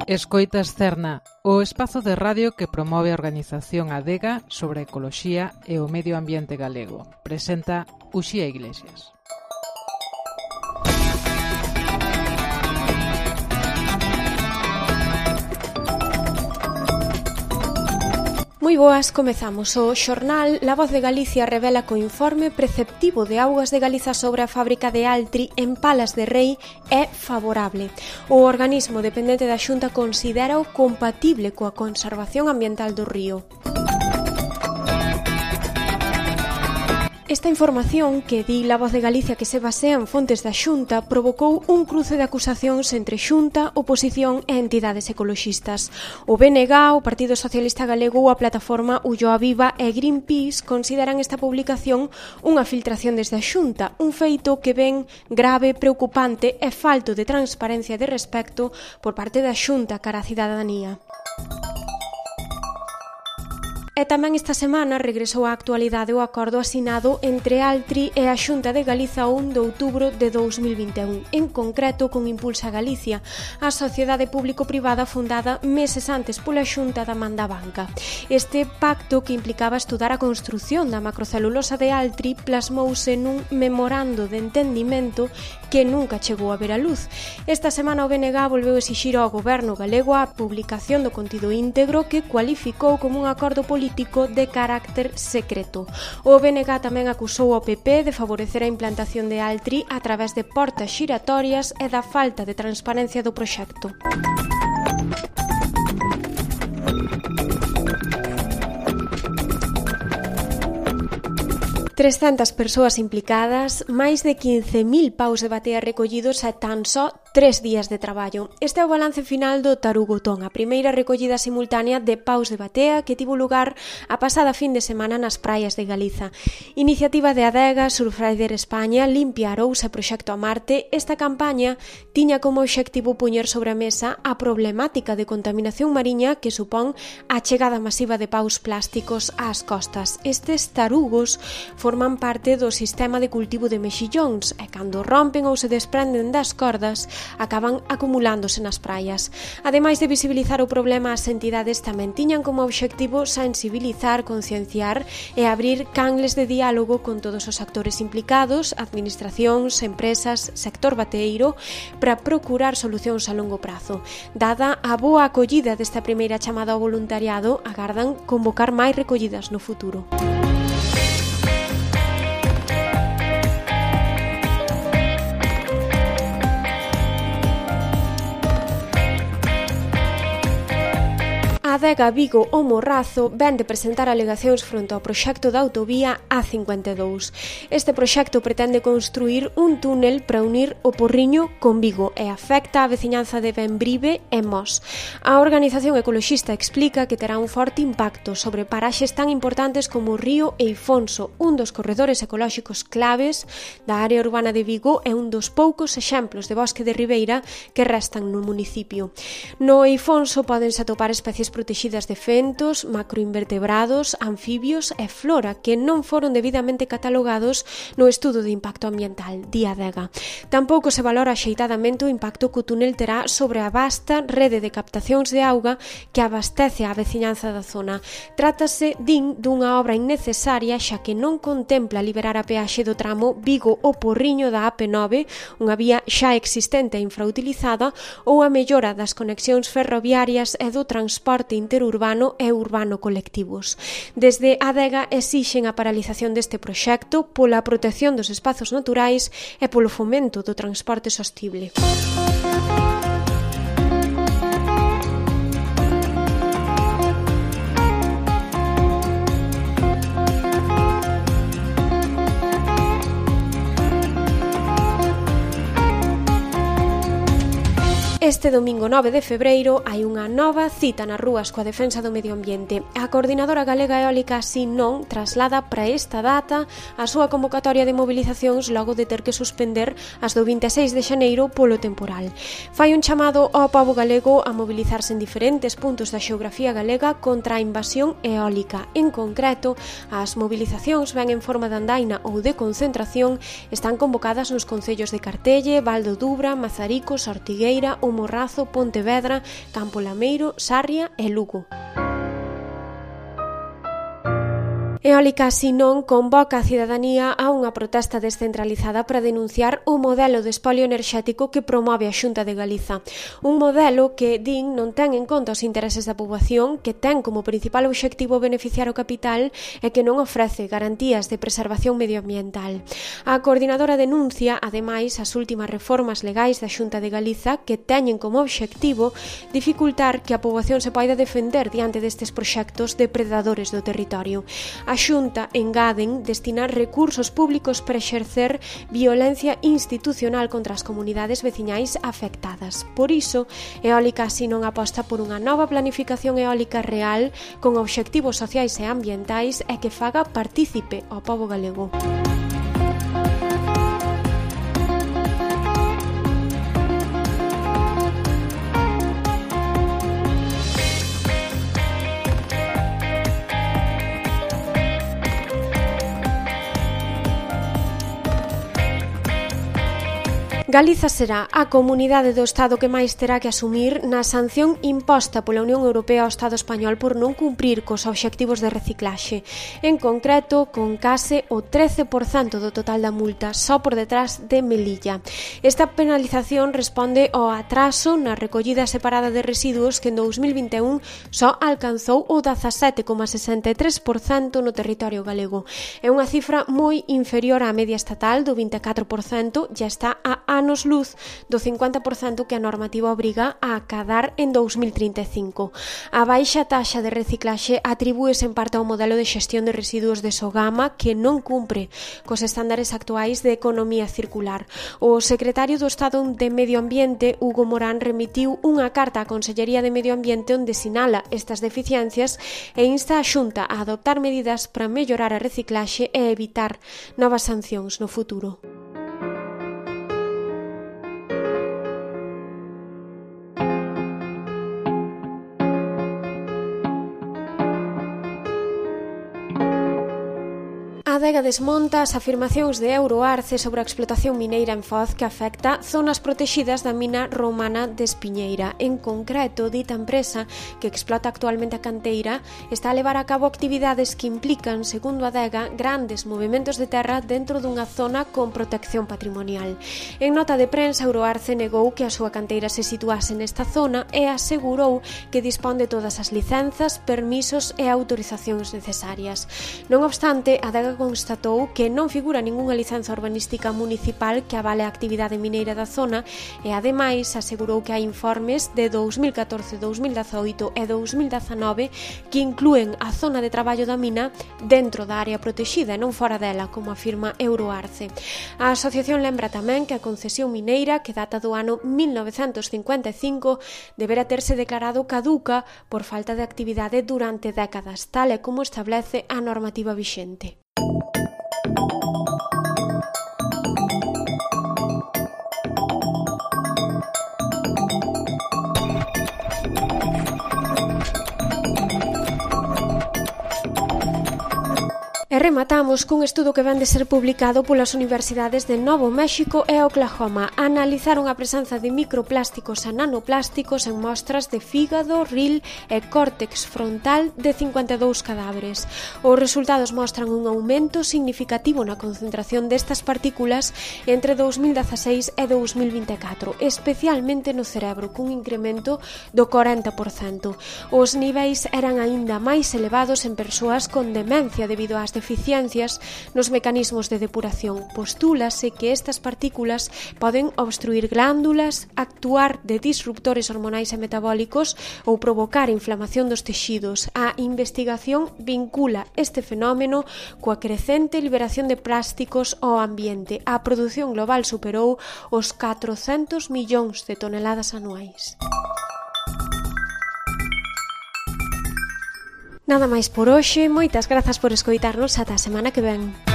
Escoitas Cerna, o espazo de radio que promove a organización Adega sobre a ecoloxía e o medio ambiente galego. Presenta Uxía Iglesias. Moi boas, comezamos o xornal. La Voz de Galicia revela que o informe preceptivo de Augas de Galiza sobre a fábrica de Altri en Palas de Rei é favorable. O organismo dependente da Xunta considera-o compatible coa conservación ambiental do río. Esta información, que di La Voz de Galicia que se basea en fontes da Xunta, provocou un cruce de acusacións entre Xunta, oposición e entidades ecoloxistas. O BNG, o Partido Socialista Galego ou a plataforma Ulloa Viva e Greenpeace consideran esta publicación unha filtración desde a Xunta, un feito que ven grave, preocupante e falto de transparencia e de respecto por parte da Xunta cara á cidadanía. E tamén esta semana regresou á actualidade o acordo asinado entre Altri e a Xunta de Galiza 1 de outubro de 2021, en concreto con Impulsa Galicia, a sociedade público-privada fundada meses antes pola Xunta da Mandabanca. Este pacto, que implicaba estudar a construción da macrocelulosa de Altri, plasmouse nun memorando de entendimento que nunca chegou a ver a luz. Esta semana o BNG volveu exixir ao goberno galego a publicación do contido íntegro, que cualificou como un acordo político de carácter secreto. O BNG tamén acusou ao PP de favorecer a implantación de Altri a través de portas xiratorias e da falta de transparencia do proxecto. 300 persoas implicadas, máis de 15.000 paus de batea recollidos e tan só 3 días de traballo. Este é o balance final do Tarugotón, a primeira recollida simultánea de paus de batea que tivo lugar a pasada fin de semana nas praias de Galiza. Iniciativa de Adega, Surfrider España, Limpia Arousa e Proxecto a Marte, esta campaña tiña como obxectivo poñer sobre a mesa a problemática de contaminación mariña que supón a chegada masiva de paus plásticos ás costas. Estes tarugos forman parte do sistema de cultivo de mexillóns e cando rompen ou se desprenden das cordas acaban acumulándose nas praias. Ademais de visibilizar o problema, as entidades tamén tiñan como obxectivo sensibilizar, concienciar e abrir canles de diálogo con todos os actores implicados, administracións, empresas, sector bateeiro, para procurar solucións a longo prazo. Dada a boa acollida desta primeira chamada ao voluntariado, agardan convocar máis recollidas no futuro. A Adega Vigo o Morrazo ven de presentar alegacións fronte ao proxecto da autovía A52. Este proxecto pretende construir un túnel para unir o Porriño con Vigo e afecta a veciñanza de Bembrive e Mos. A organización ecoloxista explica que terá un forte impacto sobre paraxes tan importantes como o río Eifonso, un dos corredores ecolóxicos claves da área urbana de Vigo e un dos poucos exemplos de bosque de ribeira que restan no municipio. No Eifonso pódense atopar especies protegidas de fentos, macroinvertebrados, anfibios e flora que non foron debidamente catalogados no estudo de impacto ambiental, di Adega. Tampouco se valora axeitadamente o impacto que o túnel terá sobre a vasta rede de captacións de auga que abastece a veciñanza da zona. Trátase, din, dunha obra innecesaria xa que non contempla liberar a peaxe do tramo Vigo o Porriño da AP9, unha vía xa existente e infrautilizada, ou a mellora das conexións ferroviarias e do transporte interurbano e urbano colectivos. Desde Adega exixen a paralización deste proxecto pola protección dos espazos naturais e polo fomento do transporte sostible. Este domingo 9 de febreiro hai unha nova cita nas rúas coa defensa do medio ambiente. A Coordinadora Galega Eólica así non traslada para esta data a súa convocatoria de mobilizacións logo de ter que suspender as do 26 de xaneiro polo temporal. Fai un chamado ao pobo galego a mobilizarse en diferentes puntos da xeografía galega contra a invasión eólica. En concreto, as mobilizacións ven en forma de andaina ou de concentración, están convocadas nos concellos de Cartelle, Val do Dubra, Mazaricos, Ortigueira ou Morrazo, Pontevedra, Campo Lameiro, Sarria e Lugo. Eólica Sinón convoca a cidadanía a unha protesta descentralizada para denunciar o modelo de espolio enerxético que promove a Xunta de Galiza. Un modelo que, din, non ten en conta os intereses da poboación, que ten como principal obxectivo beneficiar o capital e que non ofrece garantías de preservación medioambiental. A coordinadora denuncia, ademais, as últimas reformas legais da Xunta de Galiza que teñen como obxectivo dificultar que a poboación se poida defender diante destes proxectos depredadores do territorio. A Xunta, engaden, destinar recursos públicos para exercer violencia institucional contra as comunidades veciñais afectadas. Por iso, Eólica Sinón aposta por unha nova planificación eólica real con obxectivos sociais e ambientais e que faga partícipe ao pobo galego. Galiza será a comunidade do Estado que máis terá que asumir na sanción imposta pola Unión Europea ao Estado español por non cumprir cos obxectivos de reciclaxe. En concreto, con case o 13% do total da multa, só por detrás de Melilla. Esta penalización responde ao atraso na recollida separada de residuos que en 2021 só alcanzou o 17,63% no territorio galego. É unha cifra moi inferior á media estatal do 24%, e está a anos luz do 50% que a normativa obriga a acadar en 2035. A baixa taxa de reciclaxe atribúese en parte ao modelo de xestión de residuos de Sogama que non cumpre cos estándares actuais de economía circular. O secretario do Estado de Medio Ambiente, Hugo Morán, remitiu unha carta á Consellería de Medio Ambiente onde sinala estas deficiencias e insta a Xunta a adoptar medidas para mellorar a reciclaxe e evitar novas sancións no futuro. A Adega desmonta as afirmacións de Euroarce sobre a explotación mineira en Foz que afecta zonas protexidas da mina romana de Espiñeira. En concreto, dita empresa, que explota actualmente a canteira, está a levar a cabo actividades que implican, segundo a Adega, grandes movementos de terra dentro dunha zona con protección patrimonial. En nota de prensa, Euroarce negou que a súa canteira se situase nesta zona e asegurou que dispón de todas as licenzas, permisos e autorizacións necesarias. Non obstante, a Adega constatou que non figura ningunha licenza urbanística municipal que avale a actividade mineira da zona e, ademais, asegurou que hai informes de 2014, 2018 e 2019 que inclúen a zona de traballo da mina dentro da área protexida e non fora dela, como afirma Euroarce. A asociación lembra tamén que a concesión mineira, que data do ano 1955, deberá terse declarado caduca por falta de actividade durante décadas, tal e como establece a normativa vixente. E rematamos cun estudo que vén de ser publicado polas universidades de Novo México e Oklahoma. Analizaron a presenza de microplásticos e nanoplásticos en mostras de fígado, ril e córtex frontal de 52 cadáveres. Os resultados mostran un aumento significativo na concentración destas partículas entre 2016 e 2024, especialmente no cerebro, cun incremento do 40%. Os niveis eran aínda máis elevados en persoas con demencia debido ás deficiencias nos mecanismos de depuración. Postúlase que estas partículas poden obstruir glándulas, actuar de disruptores hormonais e metabólicos ou provocar inflamación dos texidos. A investigación vincula este fenómeno coa crecente liberación de plásticos ao ambiente. A produción global superou os 400 millóns de toneladas anuais. Nada máis por hoxe, moitas grazas por escoitarnos ata a semana que ven.